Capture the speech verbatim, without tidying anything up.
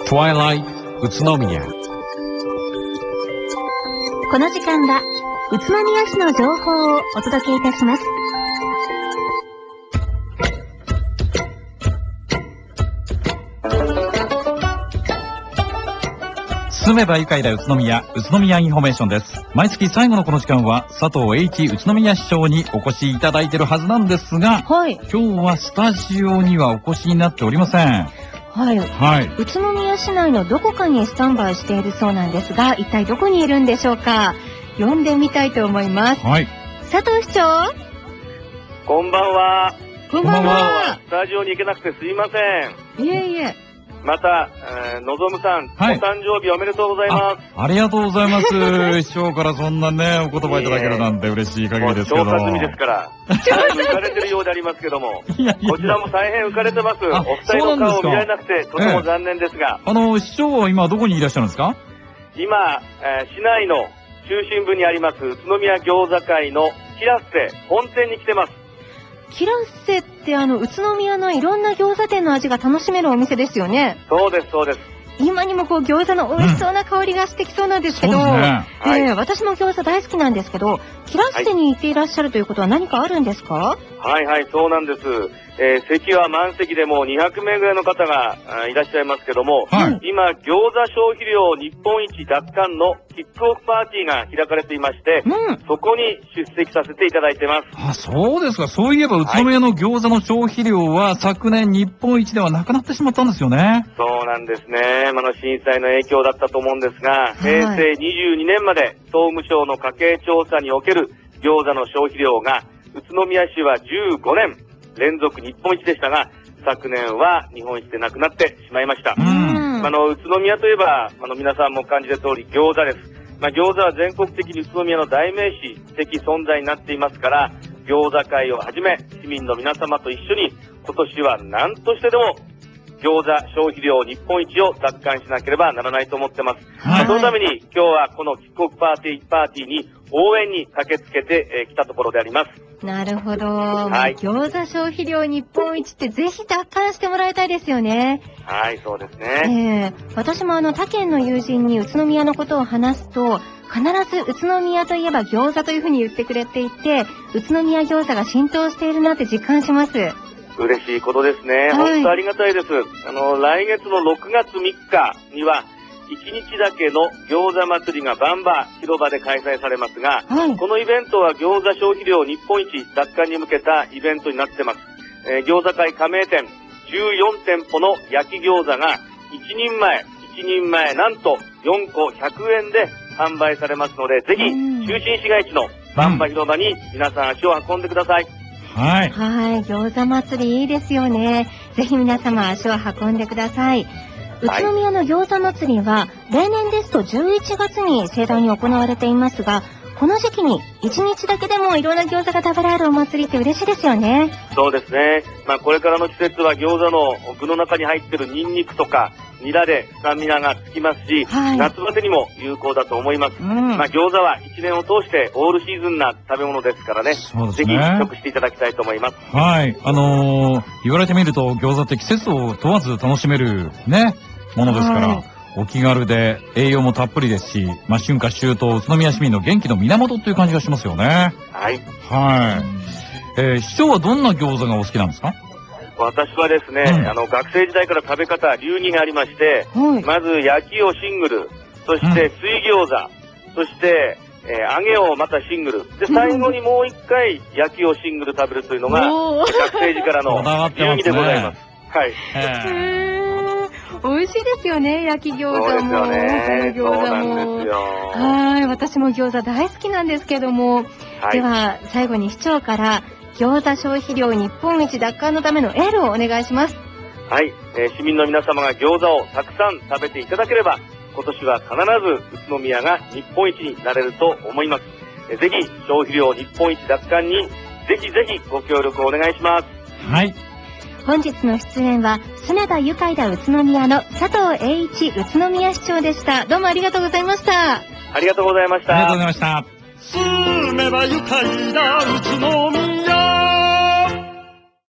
Twilight 宇都宮。 この時間は宇都宮市の情報をお届けいたします。 住めば愉快だ宇都宮、宇都宮インフォメーションです。毎月最後のこの時間は佐藤栄一宇都宮市長にお越しいただいているはずなんですが、はい、今日はスタジオにはお越しになっておりません。はい、はい、宇都宮市内のどこかにスタンバイしているそうなんですが、一体どこにいるんでしょうか。呼んでみたいと思います。はい、佐藤市長、 こんばんは。 こんばんは。 スタジオに行けなくてすいません。 いえいえ。 また、えー、のぞむさん、はい、お誕生日おめでとうございます。 あ, ありがとうございます。市長からそんなね、お言葉いただけるなんて嬉しい限りですけど。 調査済みですから。だいぶ浮かれてるようでありますけども。いやいやこちらも大変浮かれてます。お二人の顔を見られなくて、とても残念ですが。 ええ、あの、市長は今どこにいらっしゃるんですか？ 今、えー、市内の中心部にあります、宇都宮餃子会のキラッセ本店に来てます。 キラッセってあの宇都宮のいろんな餃子店の味が楽しめるお店ですよね。 そうですそうです。 今にもこう餃子の美味しそうな香りがしてきそうなんですけど、うんねえーはい、私も餃子大好きなんですけど、キラッセに行っていらっしゃるということは何かあるんですか？ はいはい、そうなんです。えー、席は満席でもうにひゃくめいぐらいの方がいらっしゃいますけども、はい、今餃子消費量日本一奪還のキックオフパーティーが開かれていまして、うん、そこに出席させていただいてます。 あ、そうですか。そういえば宇都宮の餃子の消費量は昨年日本一ではなくなってしまったんですよね。 そうなんですね。あの震災の影響だったと思うんですが、へいせいにじゅうにねんまで総務省の家計調査における餃子の消費量が宇都宮市はじゅうごねん連続日本一でしたが、昨年は日本一でなくなってしまいました。うん、あの宇都宮といえばあの皆さんも感じた通り餃子です。まあ、餃子は全国的に宇都宮の代名詞的存在になっていますから、餃子会をはじめ市民の皆様と一緒に今年は何としてでも餃子消費量日本一を奪還しなければならないと思ってます。はい、まあ、そのために今日はこのキックオフパーティーパーティーに応援に駆けつけてきたところであります。 なるほど。はい、餃子消費量日本一ってぜひ奪還してもらいたいですよね。 はい、そうですね。 えー、私もあの他県の友人に宇都宮のことを話すと、必ず宇都宮といえば餃子というふうに言ってくれていて、宇都宮餃子が浸透しているなって実感します。 嬉しいことですね。はい、本当ありがたいです。あの来月のろくがつみっかにはいちにちだけの餃子祭りがバンバ広場で開催されますが、はい、このイベントは餃子消費量日本一奪還に向けたイベントになってます。えー、餃子会加盟店じゅうよんてんぽの焼き餃子がいちにんまえいちにんまえなんとよんこひゃくえんで販売されますので、ぜひ中心市街地のバンバ広場に皆さん足を運んでください。 はい。 はい、餃子祭りいいですよね。ぜひ皆様足を運んでください。宇都宮の餃子祭りは例年ですとじゅういちがつに盛大に行われていますが、この時期にいちにちだけでもいろんな餃子が食べられるお祭りって嬉しいですよね。 そうですね。まあこれからの季節は餃子の具の中に入っているニンニクとかニラでスタミナがつきますし、はい、夏バテにも有効だと思います。うん、まあ餃子はいちねんを通してオールシーズンな食べ物ですからね。そうですね。ぜひ食していただきたいと思います。 はい。あのー、言われてみると餃子って季節を問わず楽しめるね、ものですから、はい、お気軽で栄養もたっぷりですし、まあ、春夏秋冬宇都宮市民の元気の源っていう感じがしますよね。 はい。 はい。えー、市長はどんな餃子がお好きなんですか？ 私はですね、うん、あの学生時代から食べ方流儀がありまして、はい、まず焼きをシングル、そして水餃子、うん、そして、えー、揚げをまたシングルで、最後にもう一回焼きをシングル食べるというのが学生時からの流儀でございます。はい。 美味しいですよね、焼き餃子も。 そうですよね。 餃子も。そうなんですよ。はい、私も餃子大好きなんですけども、はい、では最後に市長から餃子消費量日本一奪還のためのエールをお願いします。 はい、えー、市民の皆様が餃子をたくさん食べていただければ、今年は必ず宇都宮が日本一になれると思います。えー、ぜひ消費量日本一奪還にぜひぜひご協力をお願いします。 はい。 本日の出演は住めば愉快だ宇都宮の佐藤栄一宇都宮市長でした。どうもありがとうございました。 ありがとうございました。 ありがとうございました。 住めば愉快だ宇都宮